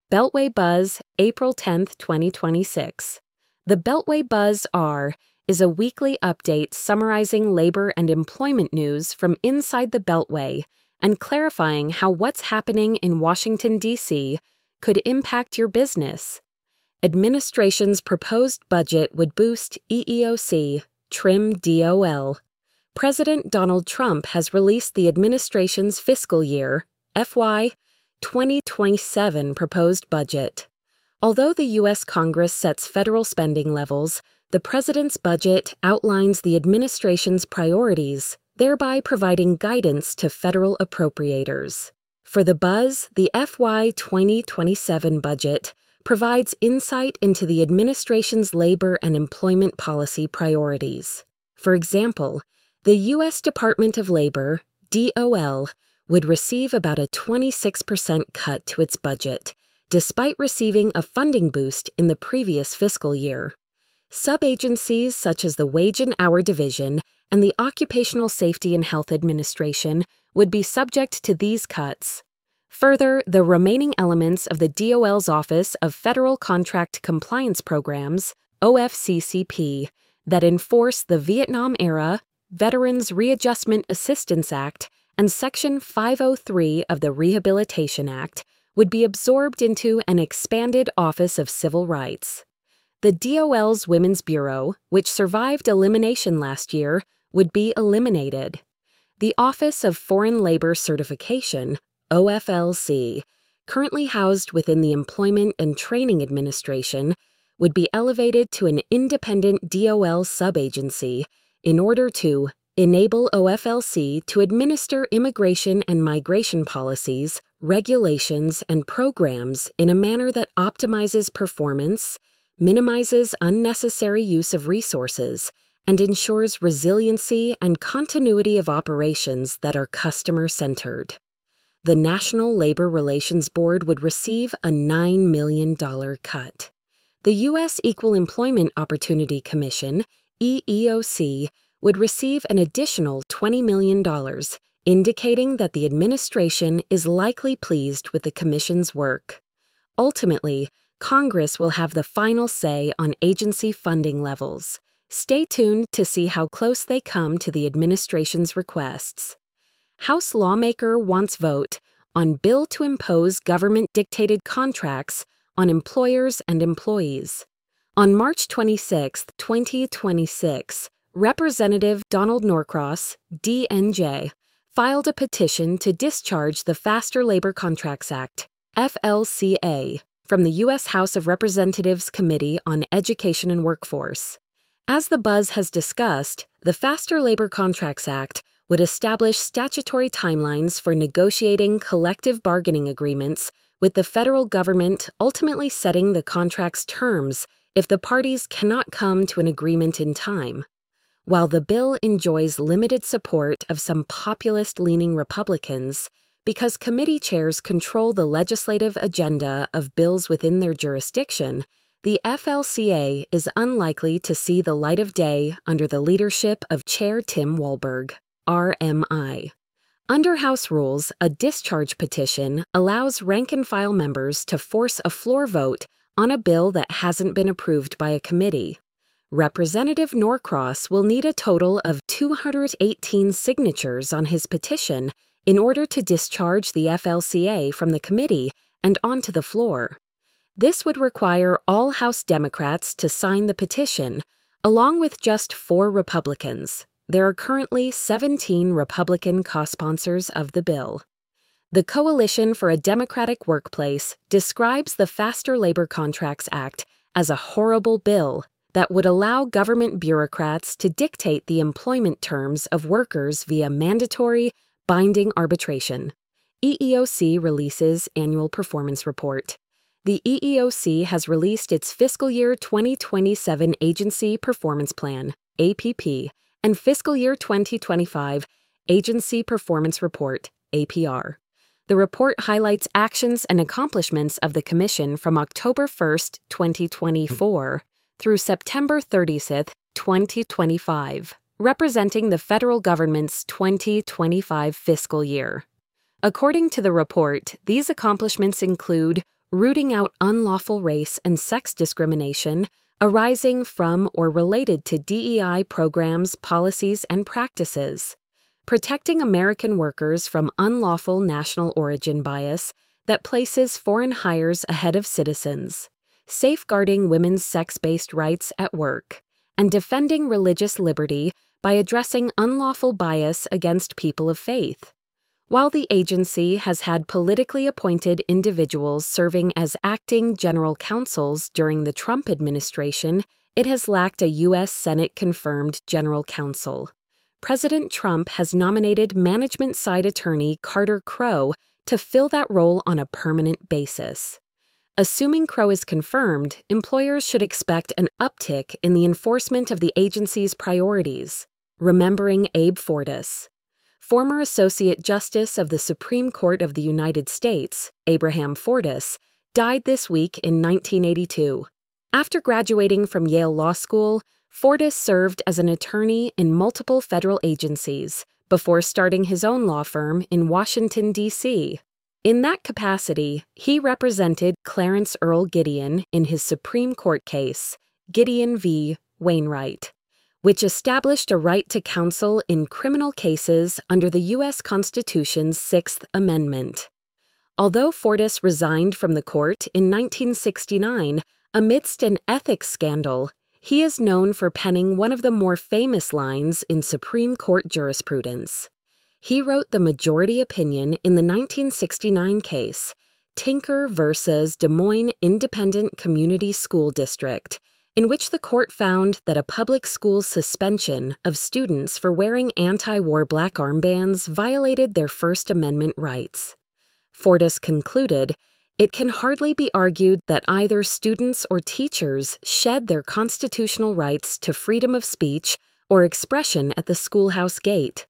Beltway Buzz, April 10, 2026. The Beltway Buzz R is a weekly update summarizing labor and employment news from inside the Beltway and clarifying how what's happening in Washington, D.C. could impact your business. Administration's proposed budget would boost EEOC, trim DOL. President Donald Trump has released the administration's fiscal year, FY 2027 proposed budget. Although the U.S. Congress sets federal spending levels, the president's budget outlines the administration's priorities, thereby providing guidance to federal appropriators. For the Buzz, the FY 2027 budget provides insight into the administration's labor and employment policy priorities. For example, the U.S. Department of Labor, DOL, would receive about a 26% cut to its budget, despite receiving a funding boost in the previous fiscal year. Sub-agencies such as the Wage and Hour Division and the Occupational Safety and Health Administration would be subject to these cuts. Further, the remaining elements of the DOL's Office of Federal Contract Compliance Programs, OFCCP, that enforce the Vietnam-era Veterans Readjustment Assistance Act and Section 503 of the Rehabilitation Act would be absorbed into an expanded Office of Civil Rights. The DOL's Women's Bureau, which survived elimination last year, would be eliminated. The Office of Foreign Labor Certification, OFLC, currently housed within the Employment and Training Administration, would be elevated to an independent DOL sub-agency in order to enable OFLC to administer immigration and migration policies, regulations, and programs in a manner that optimizes performance, minimizes unnecessary use of resources, and ensures resiliency and continuity of operations that are customer-centered. The National Labor Relations Board would receive a $9 million cut. The U.S. Equal Employment Opportunity Commission, EEOC, would receive an additional $20 million, indicating that the administration is likely pleased with the Commission's work. Ultimately, Congress will have the final say on agency funding levels. Stay tuned to see how close they come to the administration's requests. House lawmaker wants vote on bill to impose government-dictated contracts on employers and employees. On March 26, 2026, Representative Donald Norcross, DNJ, filed a petition to discharge the Faster Labor Contracts Act, FLCA, from the U.S. House of Representatives Committee on Education and Workforce. As the Buzz has discussed, the Faster Labor Contracts Act would establish statutory timelines for negotiating collective bargaining agreements with the federal government, ultimately setting the contract's terms if the parties cannot come to an agreement in time. While the bill enjoys limited support of some populist-leaning Republicans, because committee chairs control the legislative agenda of bills within their jurisdiction, the FLCA is unlikely to see the light of day under the leadership of Chair Tim Walberg, RMI. Under House rules, a discharge petition allows rank-and-file members to force a floor vote on a bill that hasn't been approved by a committee. Representative Norcross will need a total of 218 signatures on his petition in order to discharge the FLCA from the committee and onto the floor. This would require all House Democrats to sign the petition, along with just 4 Republicans. There are currently 17 Republican co-sponsors of the bill. The Coalition for a Democratic Workplace describes the Faster Labor Contracts Act as a horrible bill that would allow government bureaucrats to dictate the employment terms of workers via mandatory, binding arbitration. EEOC releases Annual Performance Report. The EEOC has released its Fiscal Year 2027 Agency Performance Plan, APP, and Fiscal Year 2025 Agency Performance Report, APR. The report highlights actions and accomplishments of the Commission from October 1, 2024, through September 30, 2025, representing the federal government's 2025 fiscal year. According to the report, these accomplishments include rooting out unlawful race and sex discrimination arising from or related to DEI programs, policies, and practices, protecting American workers from unlawful national origin bias that places foreign hires ahead of citizens, safeguarding women's sex-based rights at work, and defending religious liberty by addressing unlawful bias against people of faith. While the agency has had politically appointed individuals serving as acting general counsels during the Trump administration, it has lacked a U.S. Senate-confirmed general counsel. President Trump has nominated management-side attorney Carter Crow to fill that role on a permanent basis. Assuming Crow is confirmed, employers should expect an uptick in the enforcement of the agency's priorities. Remembering Abe Fortas. Former Associate Justice of the Supreme Court of the United States, Abraham Fortas, died this week in 1982. After graduating from Yale Law School, Fortas served as an attorney in multiple federal agencies before starting his own law firm in Washington, D.C. In that capacity, he represented Clarence Earl Gideon in his Supreme Court case, Gideon v. Wainwright, which established a right to counsel in criminal cases under the U.S. Constitution's Sixth Amendment. Although Fortas resigned from the court in 1969 amidst an ethics scandal, he is known for penning one of the more famous lines in Supreme Court jurisprudence. He wrote the majority opinion in the 1969 case, Tinker v. Des Moines Independent Community School District, in which the court found that a public school's suspension of students for wearing anti-war black armbands violated their First Amendment rights. Fortas concluded, "It can hardly be argued that either students or teachers shed their constitutional rights to freedom of speech or expression at the schoolhouse gate.